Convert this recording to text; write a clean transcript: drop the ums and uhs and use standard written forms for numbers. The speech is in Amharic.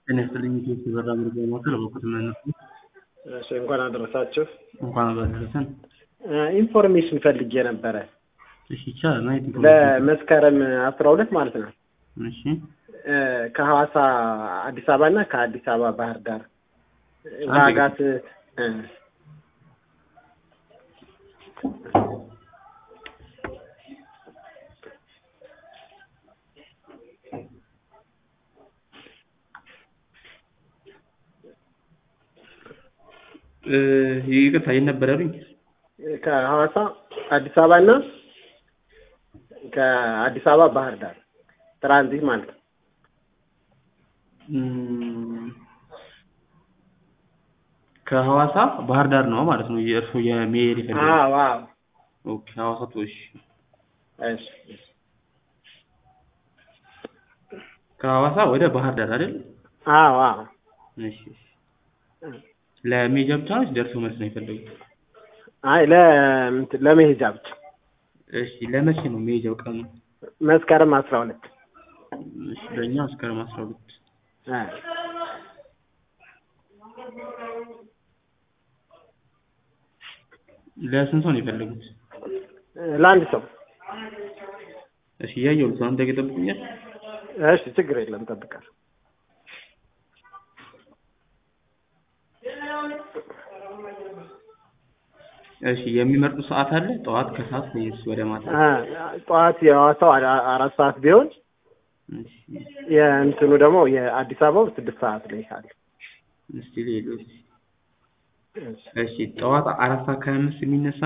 ጤና ይስጥልኝ ኢትዮጵያ በራ ምርጫ ማዕከል በኩል ማለት ነው። እሺ እንኳን አደረሳችሁ። እንኳን አደረሰን። ኢንፎርሜሽን ፈልጌ ነበረ። እሺ ይቻላል ማለት ነው። ለመስከረም 12 ማለት ነው። እሺ ከሐዋሳ አዲስ አበባ እና ከአዲስ አበባ ባህር ዳር ዋጋት ይቅርታ የነበረልኝ ከሐዋሳ አዲስ አበባ እና ከአዲስ አበባ ባህር ዳር ትራንዚት ማለት ነው። ከሐዋሳ ባህር ዳር ነው ማለት ነው የእርሱ የሜሪ ፈንድ። አዎ አዎ። ኦኬ ሐዋሳ ቶሽ። እሺ ከሐዋሳ ወደ ባህር ዳር አይደል? አዎ አዎ። እሺ ለሜጃ ብቻ ነው ደርሶ መልስ ነው የፈለጉት? አይ ለመሄጃ ብቻ። እሺ ለመቼ ነው ሜጃው ቀኑ? መስከረም 12። እሺ በእኛ መስከረም 12። ለስንት ሰው ነው የፈለጉት? ለአንድ ሰው። እሺ ያየሁት አንተ ገጠብኛል። እሺ ችግር የለም ጠብቃለሁ። እሺ የሚመርጡ ሰዓት አለ? ጠዋት ከሰዓት ወይስ ወደ ማታ? ጠዋት የሐዋሳው 4 ሰዓት ቢሆን እሺ የእንትኑ ደግሞ የአዲስ አበባው 6 ሰዓት ላይ አለ። እስቲ ሌሎች እሺ ጠዋት 4 ሰዓት ከ25 የሚነሳ